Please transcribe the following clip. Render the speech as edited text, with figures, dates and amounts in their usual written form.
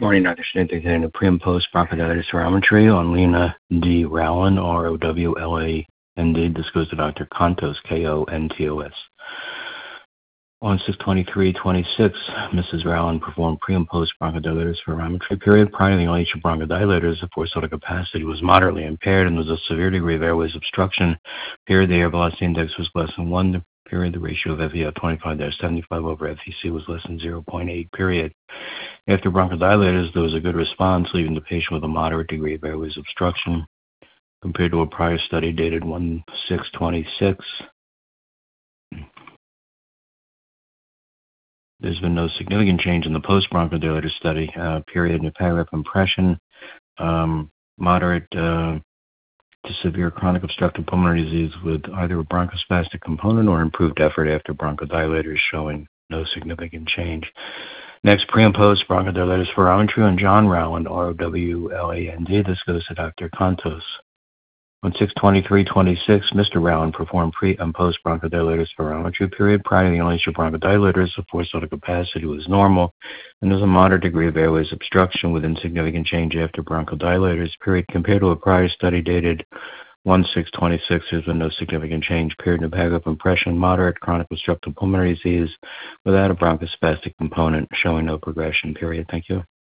Morning, Dr. Schnitt, indicating a pre and post bronchodilator spirometry on Lena D. Rowland, R-O-W-L-A-N-D. This goes to Dr. Kontos, K-O-N-T-O-S. On 6/23/26, Mrs. Rowland performed pre and post bronchodilator spirometry period. Prior to the inhalation of bronchodilators, the forced vital capacity was moderately impaired and there was a severe degree of airways obstruction. Period, the air velocity index was less than 1. The period, the ratio of FeO 25-75 over FVC was less than 0.8. Period. After bronchodilators, there was a good response, leaving the patient with a moderate degree of airways obstruction. Compared to a prior study dated 1/6/26, there's been no significant change in the post-bronchodilator study. Period. Paragraph impression, moderate to severe chronic obstructive pulmonary disease with either a bronchospastic component or improved effort after bronchodilators, showing no significant change. Next, pre and post bronchodilator spirometry on John Rowland, R-O-W-L-A-N-D. This goes to Dr. Kontos. On 6/23/26, Mr. Rowland performed pre and post bronchodilator spirometry period. Prior to the inhalation of bronchodilators, the forced vital capacity was normal, and there was a moderate degree of airways obstruction with insignificant change after bronchodilators. Period. Compared to a prior study dated 1/6/26, there's been no significant change. Period. Paragraph impression, moderate chronic obstructive pulmonary disease without a bronchospastic component, showing no progression. Period. Thank you.